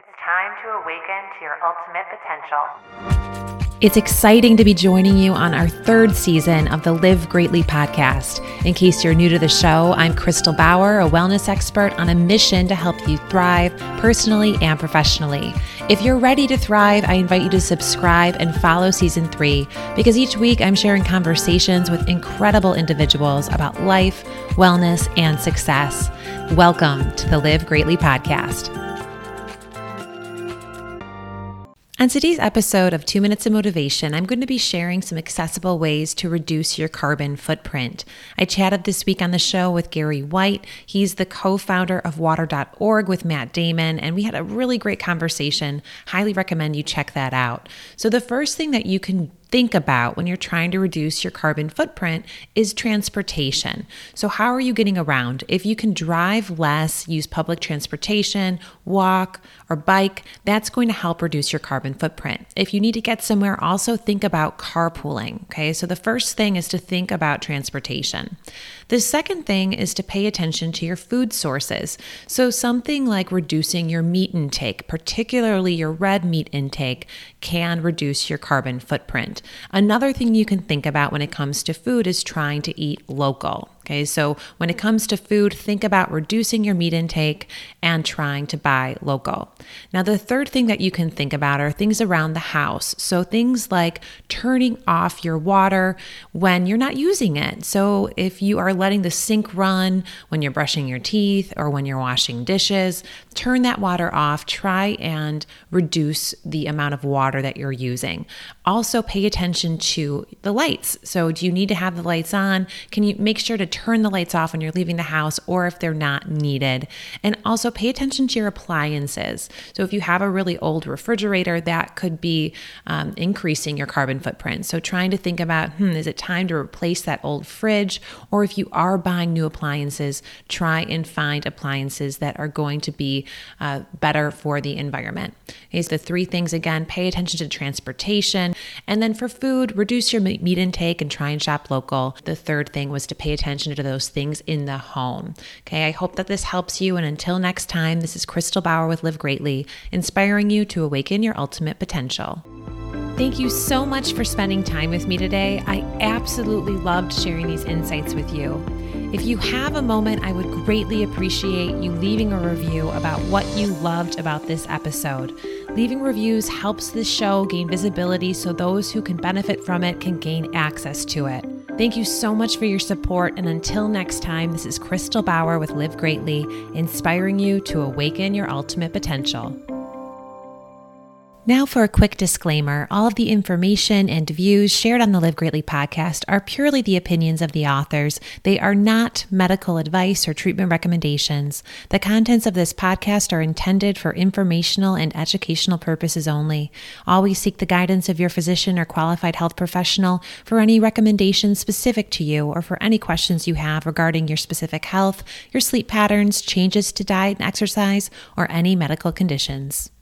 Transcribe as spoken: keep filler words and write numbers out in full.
It's time to awaken to your ultimate potential. It's exciting to be joining you on our third season of the Live Greatly podcast. In case you're new to the show, I'm Crystal Bauer, a wellness expert on a mission to help you thrive personally and professionally. If you're ready to thrive, I invite you to subscribe and follow season three, because each week I'm sharing conversations with incredible individuals about life, wellness, and success. Welcome to the Live Greatly podcast. On today's episode of Two Minutes of Motivation, I'm going to be sharing some accessible ways to reduce your carbon footprint. I chatted this week on the show with Gary White. He's the co-founder of water dot org with Matt Damon, and we had a really great conversation. Highly recommend you check that out. So the first thing that you can think about when you're trying to reduce your carbon footprint is transportation. So how are you getting around? If you can drive less, use public transportation, walk, or bike, that's going to help reduce your carbon footprint. If you need to get somewhere, also think about carpooling, okay? So the first thing is to think about transportation. The second thing is to pay attention to your food sources. So something like reducing your meat intake, particularly your red meat intake, can reduce your carbon footprint. Another thing you can think about when it comes to food is trying to eat local. Okay, so when it comes to food, think about reducing your meat intake and trying to buy local. Now, the third thing that you can think about are things around the house. So things like turning off your water when you're not using it. So if you are letting the sink run when you're brushing your teeth or when you're washing dishes, turn that water off. Try and reduce the amount of water that you're using. Also, pay attention to the lights. So do you need to have the lights on? Can you make sure to turn the lights off when you're leaving the house or if they're not needed? And also pay attention to your appliances. So if you have a really old refrigerator, that could be um, increasing your carbon footprint. So trying to think about, hmm, is it time to replace that old fridge? Or if you are buying new appliances, try and find appliances that are going to be uh, better for the environment. Here's the three things again: pay attention to transportation. And then for food, reduce your meat intake and try and shop local. The third thing was to pay attention to those things in the home. Okay, I hope that this helps you. And until next time, this is Crystal Bauer with Live Greatly, inspiring you to awaken your ultimate potential. Thank you so much for spending time with me today. I absolutely loved sharing these insights with you. If you have a moment, I would greatly appreciate you leaving a review about what you loved about this episode. Leaving reviews helps this show gain visibility so those who can benefit from it can gain access to it. Thank you so much for your support, and until next time, this is Crystal Bauer with Live Greatly, inspiring you to awaken your ultimate potential. Now for a quick disclaimer. All of the information and views shared on the Live Greatly podcast are purely the opinions of the authors. They are not medical advice or treatment recommendations. The contents of this podcast are intended for informational and educational purposes only. Always seek the guidance of your physician or qualified health professional for any recommendations specific to you or for any questions you have regarding your specific health, your sleep patterns, changes to diet and exercise, or any medical conditions.